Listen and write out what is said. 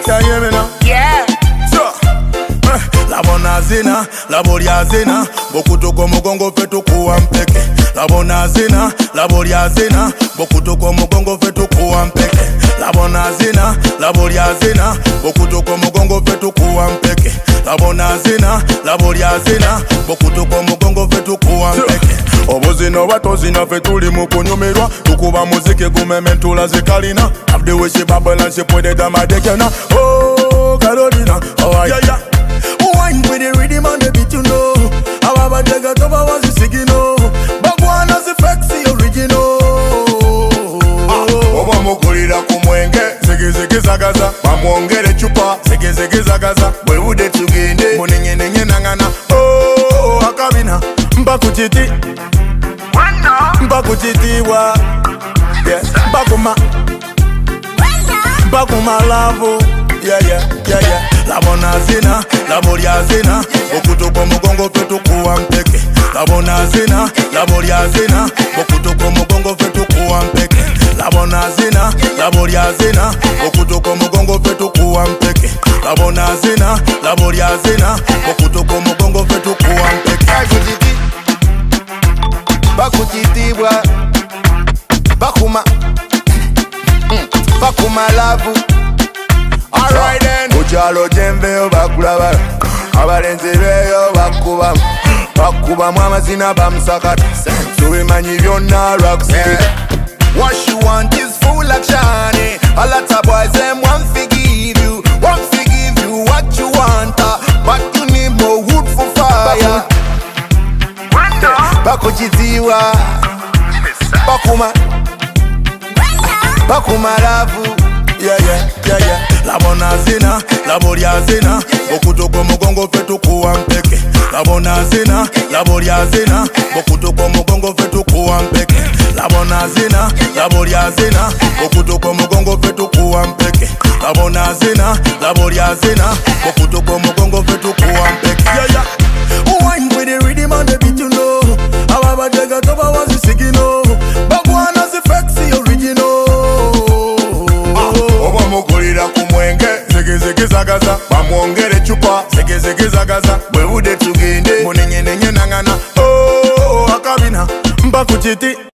Can you hear me now? Yeah. La bonazina, la boliazina, bokuto kwa mugongo fetu kuwa mpeke. La bonazina, la boliazina, bokuto kwa mugongo fetu kuwa mpeke. La bonazina, la boliazina, bokuto kwa mugongo fetu kuwa mpeke. La bonazina, la boliazina, bokuto kwa mugongo fetu kuwa mpeke. Obuzino batozina fetuli mukunyumirwa, tukuba muziki gumementula zikalina. Abdi wishi babala shipwede damadekena. Oh, Carolina, oh yeah, yeah. Wine with the rhythm and the beat, you know. How about the got over was the signal? But one has the flexi original. Oba mukulira kumwenge, zege zagaza. Bamwongere chupa, zege zagaza. Bwe ude tugende, muninge nangana. Oh, akabina, mbakuchiti. Mbakuchitiwa. Yeah, bakuma lavo. Yeah. La bonazina, la boliazina, bokuto kwa mugongo fetu kuwa mpeke. La bonazina, la boliazina, bokuto kwa mugongo fetu kuwa mpeke. La bonazina, la boliazina, bokuto kwa mugongo fetu kuwa mpeke. La bonazina, la boliazina, bokuto kwa mugongo fetu kuwa mpeke. Bakutitibwa, bakuma lavu. Alright then. Uchalo jembe bakulabala, abalenzi beyo bakubamu amazina bamusakata. Tubimanyi byonna lwakusikira. What she want is full action. A lot of boys them want to give you what you want, but you need more wood for fire. Bakuchitiwa, bakuma lavu. Yeah. La bonazina, la boliazina, bokuto kwa mugongo fetu kuwa mpeke. La bonazina, la boliazina, bokuto kwa mugongo fetu kuwa mpeke. La bonazina, la boliazina, bokuto kwa mugongo fetu kuwa mpeke. La bonazina, la boliazina, bokuto kwa mugongo fetu kuwa mpeke. Yeah. Wine with the rhythm and the beat, you know. How about the got over was the signal? But one has the flexi original. Oba mukulira kumwenge, zege zagaza. Bamwongere chupa, zege zagaza. Bwe ude tugende, muninge nangana. Oh, akabina, mbakuchiti.